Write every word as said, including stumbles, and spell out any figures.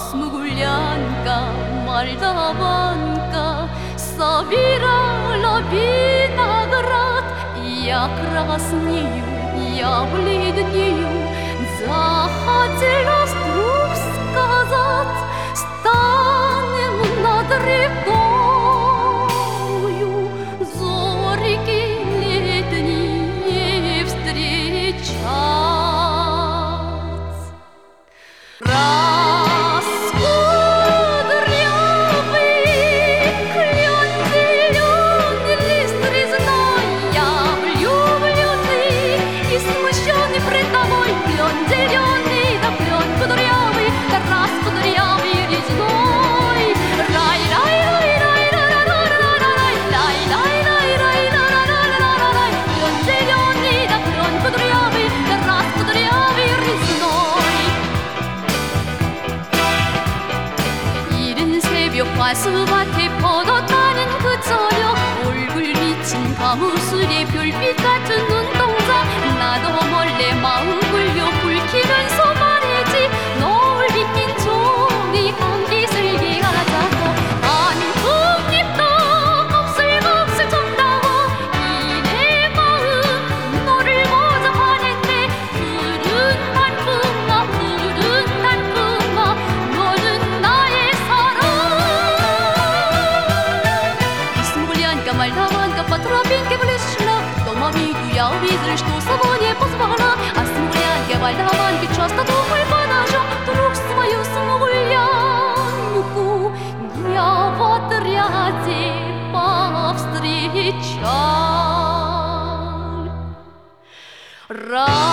Смуглянка, Молдаванка, собирала виноград. Я краснею, я бледнею, захотела вдруг сказать: станем над рекою зорьки летние встречать. 가수밭에 뻗었다는 그 저녁, 얼굴 비친 가무술의 별빛 같은 눈동자. 나도 몰래 마음 굴려 불키면서 말했지. 너울 비낀 종이 한기슬기 가자고. 한풍잎도 곱슬곱슬 정다워 이내 마음 너를 보자 화냈네. 푸른 단풍아 푸른 단풍아 너는 나의 Молдаванка по тропинке ближе шла. Дома виду я увидела, что собой не позвала. А смуглянке, Молдаванке часто думай по ножам. Вдруг свою смуглянку я в отряде повстречал.